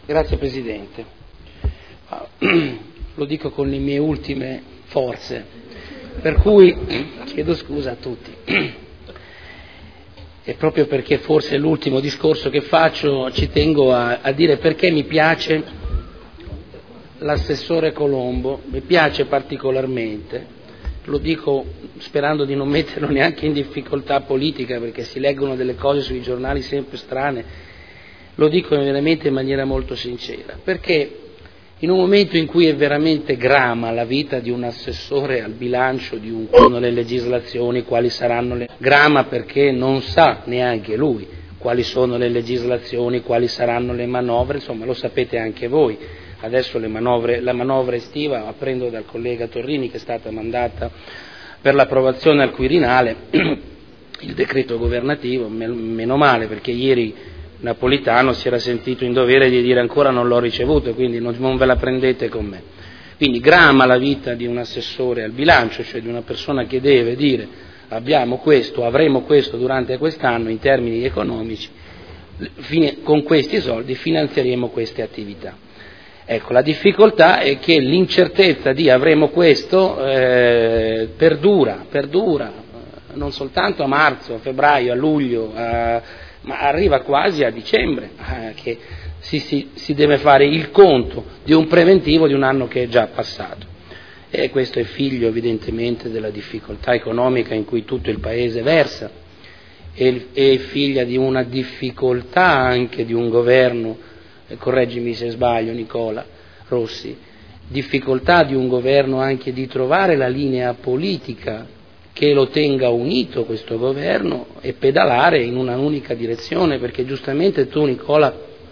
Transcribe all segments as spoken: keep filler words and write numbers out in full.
Grazie Presidente. Lo dico con le mie ultime forze, per cui chiedo scusa a tutti. E proprio perché forse è l'ultimo discorso che faccio, ci tengo a, a dire perché mi piace l'assessore Colombo, mi piace particolarmente, lo dico sperando di non metterlo neanche in difficoltà politica, perché si leggono delle cose sui giornali sempre strane, lo dico veramente in maniera molto sincera, perché in un momento in cui è veramente grama la vita di un assessore al bilancio, di un sono le legislazioni, quali saranno le... grama perché non sa neanche lui quali sono le legislazioni, quali saranno le manovre, insomma lo sapete anche voi. Adesso le manovre, la manovra estiva, apprendo dal collega Torrini che è stata mandata per l'approvazione al Quirinale, il decreto governativo, meno male perché ieri Napolitano si era sentito in dovere di dire ancora non l'ho ricevuto, quindi non, non ve la prendete con me. Quindi grama la vita di un assessore al bilancio, cioè di una persona che deve dire abbiamo questo, avremo questo durante quest'anno in termini economici, fine, con questi soldi finanzieremo queste attività. Ecco, la difficoltà è che l'incertezza di avremo questo eh, perdura, perdura, non soltanto a marzo, a febbraio, a luglio, a, ma arriva quasi a dicembre, eh, che si, si, si deve fare il conto di un preventivo di un anno che è già passato. E questo è figlio evidentemente della difficoltà economica in cui tutto il Paese versa, e è figlia di una difficoltà anche di un governo, eh, correggimi se sbaglio Nicola Rossi, difficoltà di un governo anche di trovare la linea politica che lo tenga unito questo governo e pedalare in una unica direzione, perché giustamente tu Nicola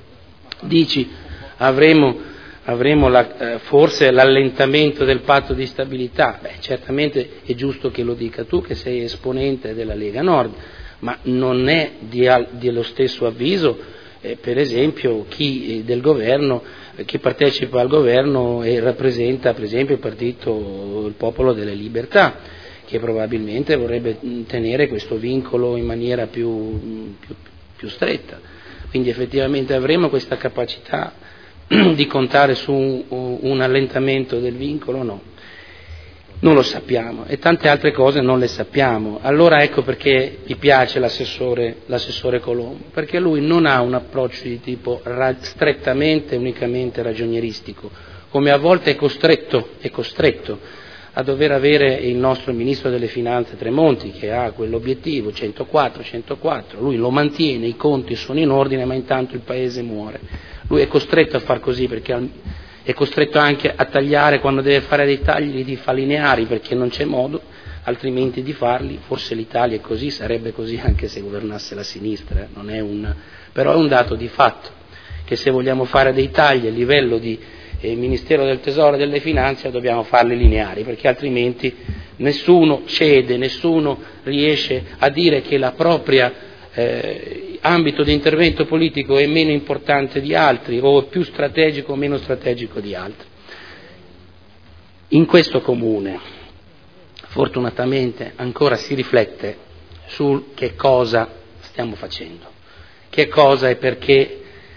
dici avremo, avremo la, eh, forse l'allentamento del patto di stabilità. Beh, certamente è giusto che lo dica tu che sei esponente della Lega Nord, ma non è di, al, dello stesso avviso eh, per esempio chi eh, del governo, eh, chi partecipa al governo e rappresenta per esempio il partito, il Popolo delle Libertà, che probabilmente vorrebbe tenere questo vincolo in maniera più, più, più stretta. Quindi effettivamente avremo questa capacità di contare su un, un allentamento del vincolo? No, non lo sappiamo, e tante altre cose non le sappiamo. Allora ecco perché mi piace l'assessore, l'assessore Colombo, perché lui non ha un approccio di tipo ra- strettamente, unicamente ragionieristico, come a volte è costretto, è costretto a dover avere il nostro Ministro delle Finanze Tremonti, che ha quell'obiettivo, centoquattro, centoquattro, lui lo mantiene, i conti sono in ordine, ma intanto il Paese muore. Lui è costretto a far così, perché è costretto anche a tagliare, quando deve fare dei tagli li fa lineari, perché non c'è modo altrimenti di farli. Forse l'Italia è così, sarebbe così anche se governasse la sinistra, eh? Non è un... però è un dato di fatto, che se vogliamo fare dei tagli a livello di il Ministero del Tesoro e delle Finanze dobbiamo farli lineari, perché altrimenti nessuno cede, nessuno riesce a dire che la propria eh, ambito di intervento politico è meno importante di altri o è più strategico o meno strategico di altri. In questo comune fortunatamente ancora si riflette su che cosa stiamo facendo, che cosa e perché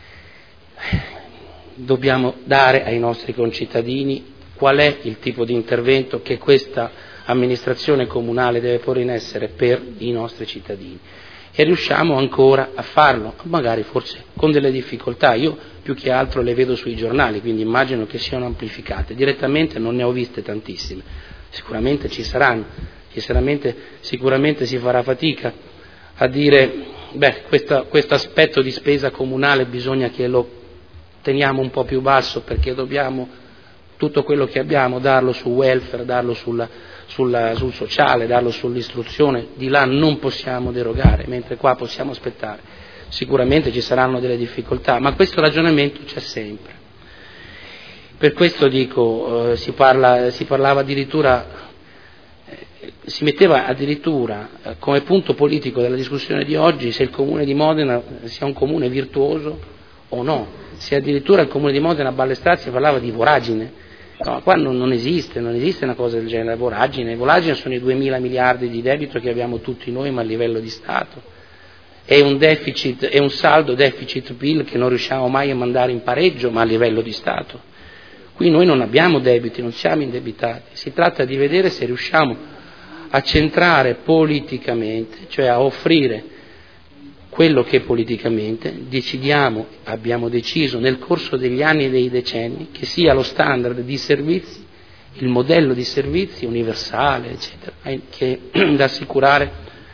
dobbiamo dare ai nostri concittadini, qual è il tipo di intervento che questa amministrazione comunale deve porre in essere per i nostri cittadini, e riusciamo ancora a farlo, magari forse con delle difficoltà. Io più che altro le vedo sui giornali, quindi immagino che siano amplificate, direttamente non ne ho viste tantissime, sicuramente ci saranno, sicuramente, sicuramente si farà fatica a dire beh, questo aspetto di spesa comunale bisogna che lo teniamo un po' più basso, perché dobbiamo tutto quello che abbiamo darlo sul welfare, darlo sulla, sulla, sul sociale, darlo sull'istruzione, di là non possiamo derogare, mentre qua possiamo aspettare. Sicuramente ci saranno delle difficoltà, ma questo ragionamento c'è sempre. Per questo dico, eh, si, parla, si parlava addirittura, eh, si metteva addirittura eh, come punto politico della discussione di oggi se il Comune di Modena sia un comune virtuoso o no, se addirittura il Comune di Modena a Ballestrazzi si parlava di voragine. No, qua non, non esiste, non esiste una cosa del genere, voragine. Voragine sono i duemila miliardi di debito che abbiamo tutti noi, ma a livello di Stato. è un deficit, è un saldo deficit-P I L che non riusciamo mai a mandare in pareggio, ma a livello di Stato. Qui noi non abbiamo debiti, non siamo indebitati, si tratta di vedere se riusciamo a centrare politicamente, cioè a offrire quello che politicamente decidiamo, abbiamo deciso nel corso degli anni e dei decenni, che sia lo standard di servizi, il modello di servizi universale, eccetera, che da assicurare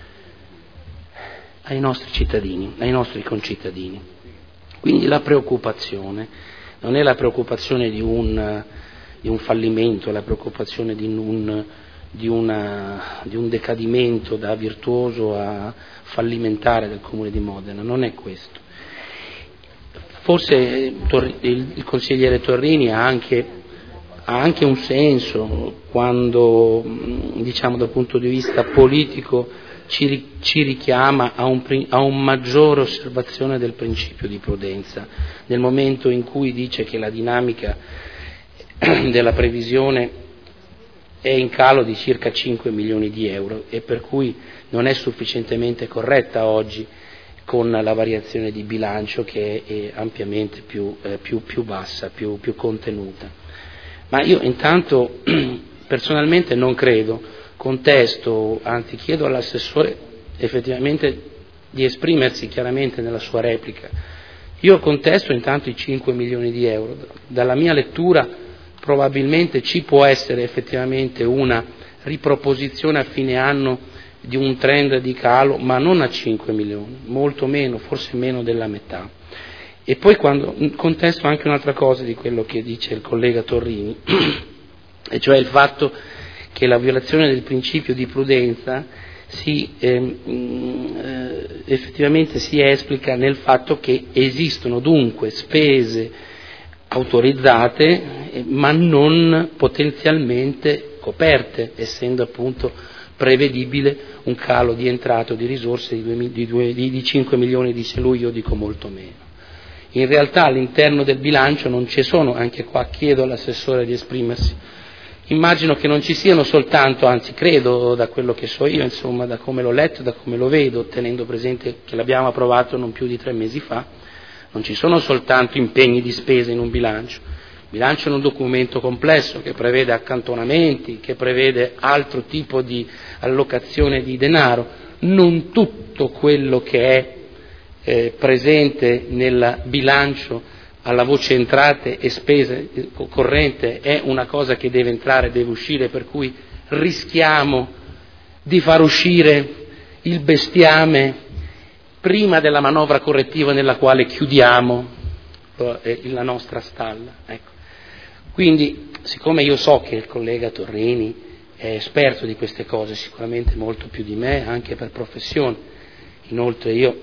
ai nostri cittadini, ai nostri concittadini. Quindi la preoccupazione non è la preoccupazione di un, di un fallimento, è la preoccupazione di un, di, una, di un decadimento da virtuoso a fallimentare del Comune di Modena, non è questo. Forse il, il consigliere Torrini ha anche, ha anche un senso quando, diciamo dal punto di vista politico, ci, ci richiama a, un, a un maggiore osservazione del principio di prudenza, nel momento in cui dice che la dinamica della previsione è in calo di circa cinque milioni di euro e per cui non è sufficientemente corretta oggi con la variazione di bilancio che è ampiamente più, eh, più, più bassa, più, più contenuta. Ma io intanto personalmente non credo, contesto, anzi chiedo all'assessore effettivamente di esprimersi chiaramente nella sua replica. Io contesto intanto i cinque milioni di euro. Dalla mia lettura probabilmente ci può essere effettivamente una riproposizione a fine anno di un trend di calo, ma non a cinque milioni, molto meno, forse meno della metà. E poi quando contesto anche un'altra cosa di quello che dice il collega Torrini, e cioè il fatto che la violazione del principio di prudenza si, eh, eh, effettivamente si esplica nel fatto che esistono dunque spese autorizzate eh, ma non potenzialmente coperte, essendo appunto prevedibile un calo di entrate o di risorse di, due, di, due, di cinque milioni, dice lui, io dico molto meno. In realtà all'interno del bilancio non ci sono, anche qua chiedo all'assessore di esprimersi, immagino che non ci siano soltanto, anzi credo da quello che so io, insomma da come l'ho letto, da come lo vedo, tenendo presente che l'abbiamo approvato non più di tre mesi fa, non ci sono soltanto impegni di spesa in un bilancio. Il bilancio è un documento complesso che prevede accantonamenti, che prevede altro tipo di allocazione di denaro. Non tutto quello che è eh, presente nel bilancio alla voce entrate e spese corrente è una cosa che deve entrare e deve uscire, per cui rischiamo di far uscire il bestiame prima della manovra correttiva nella quale chiudiamo eh, la nostra stalla. Ecco. Quindi, siccome io so che il collega Torrini è esperto di queste cose, sicuramente molto più di me, anche per professione, inoltre io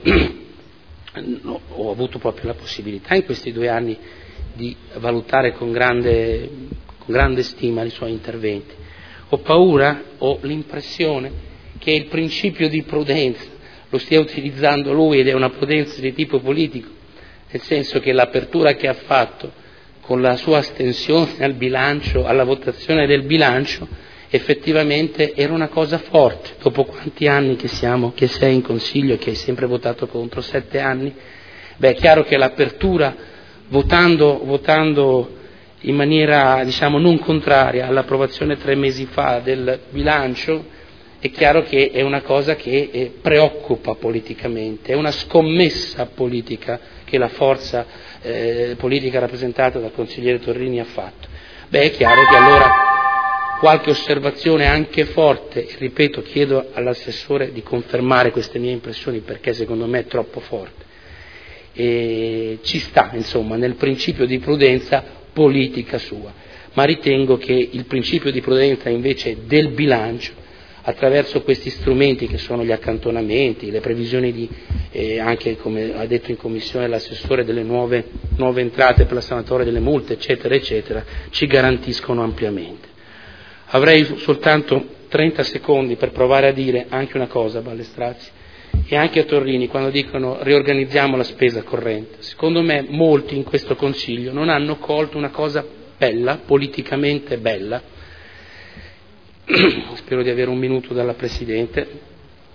ho avuto proprio la possibilità in questi due anni di valutare con grande, con grande stima i suoi interventi. Ho paura, ho l'impressione che il principio di prudenza lo stia utilizzando lui ed è una prudenza di tipo politico, nel senso che l'apertura che ha fatto con la sua astensione al bilancio, alla votazione del bilancio, effettivamente era una cosa forte. Dopo quanti anni che siamo, che sei in Consiglio e che hai sempre votato contro, sette anni, beh, è chiaro che l'apertura votando, votando in maniera, diciamo, non contraria all'approvazione tre mesi fa del bilancio, è chiaro che è una cosa che eh, preoccupa politicamente, è una scommessa politica che la forza eh, politica rappresentata dal consigliere Torrini ha fatto. Beh, è chiaro che allora qualche osservazione anche forte, ripeto, chiedo all'assessore di confermare queste mie impressioni perché secondo me è troppo forte, e ci sta insomma nel principio di prudenza politica sua, ma ritengo che il principio di prudenza invece del bilancio, attraverso questi strumenti che sono gli accantonamenti, le previsioni di, eh, anche come ha detto in commissione l'assessore, delle nuove, nuove entrate per la sanatoria delle multe, eccetera, eccetera, ci garantiscono ampiamente. Avrei soltanto trenta secondi per provare a dire anche una cosa a Ballestrazzi e anche a Torrini quando dicono riorganizziamo la spesa corrente. Secondo me molti in questo Consiglio non hanno colto una cosa bella, politicamente bella, spero di avere un minuto dalla Presidente,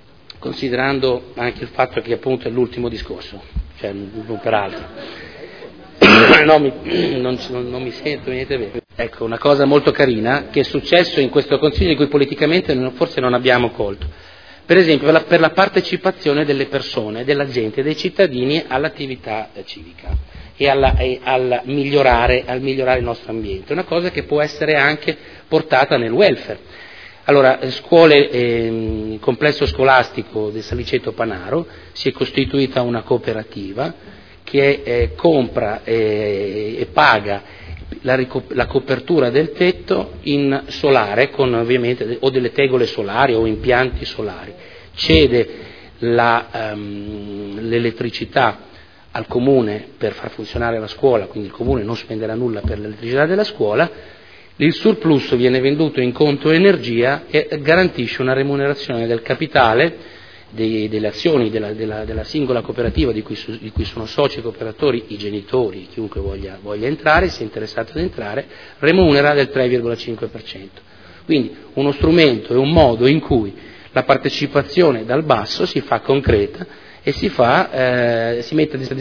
considerando anche il fatto che appunto è l'ultimo discorso, cioè non per altro. No, mi, non, non mi sento niente bene. Ecco, una cosa molto carina che è successo in questo Consiglio di cui politicamente forse non abbiamo colto. Per esempio per la, per la partecipazione delle persone, della gente, dei cittadini all'attività civica e, alla, e al, migliorare, al migliorare il nostro ambiente, una cosa che può essere anche portata nel welfare. Allora, scuole, eh, il complesso scolastico del Saliceto Panaro si è costituita una cooperativa che eh, compra eh, e paga la, ricop- la copertura del tetto in solare, con ovviamente o delle tegole solari o impianti solari, cede la, um, l'elettricità al comune per far funzionare la scuola, quindi il comune non spenderà nulla per l'elettricità della scuola, il surplus viene venduto in conto energia e garantisce una remunerazione del capitale dei, delle azioni della, della, della singola cooperativa di cui, di cui sono soci cooperatori i genitori, chiunque voglia, voglia entrare, sia interessato ad entrare, remunera del tre virgola cinque per cento. Quindi uno strumento e un modo in cui la partecipazione dal basso si fa concreta e si, fa, eh, si mette a disposizione